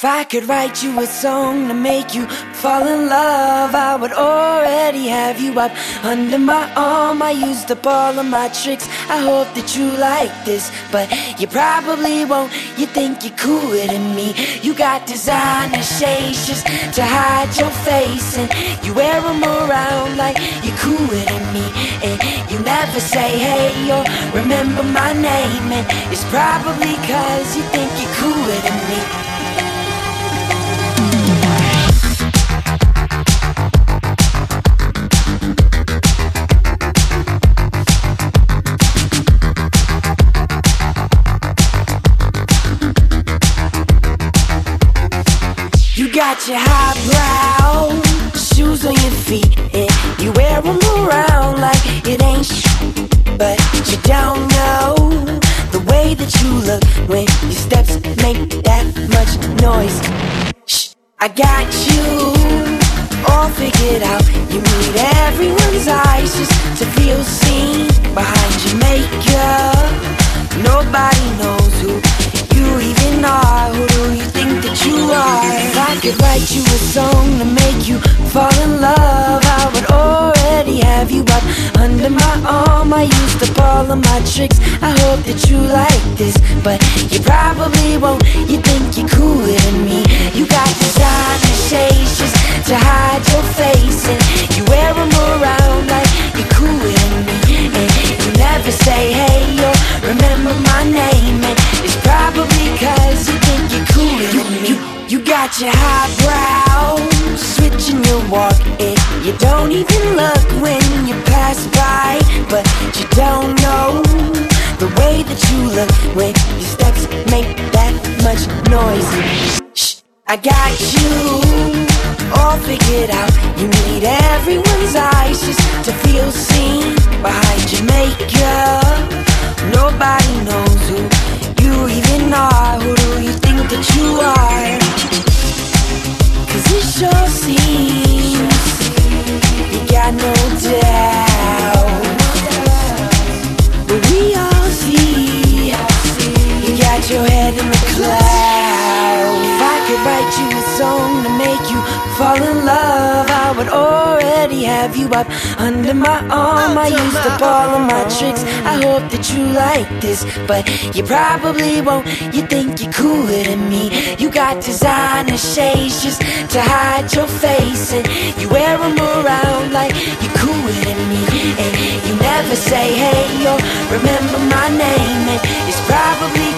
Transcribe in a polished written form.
If I could write you a song to make you fall in love, I would already have you up under my arm. I used up all of my tricks, I hope that you like this, but you probably won't. You think you're cooler than me. You got designer shades just to hide your face, and you wear them around like you're cooler than me. And you never say hey or remember my name, and it's probably cause you think you're cooler than me. You got your highbrow shoes on your feet, and you wear them around like it ain't but you don't know the way that you look when your steps make that much noise. Shh, I got you all figured out. You need everyone's eyes just to feel seen behind your makeup. Nobody knows who you even are. Who do you think that you are? If I could write you a song to make you fall in love, I would already have you up under my arm. I used up all of my tricks, I hope that you like this, but you probably won't. You think you're cooler than me. You got designer shades just to hide your face, and you wear them around like you're cooler than me. And you never say hey or remember my name, and it's probably cause you think you're cooler than me. You got your highbrow switching your walk, and you don't even look when you pass by, but you don't know the way that you look when your steps make that much noise. Shh, I got you all figured out. You need everyone's eyes just to feel seen behind your makeup. Nobody knows who you even are. Who do you think that you are? Cause it sure seems you got no doubt, but we all see you got your head in the clouds. If I could write you a song to make you fall in love, I would already have you up under my arm. I used up all of my tricks, I hope that you like this, but you probably won't. You think you're cooler than me. You got designer shades just to hide your face, and you wear them around like you're cooler than me. And you never say hey or remember my name, and it's probably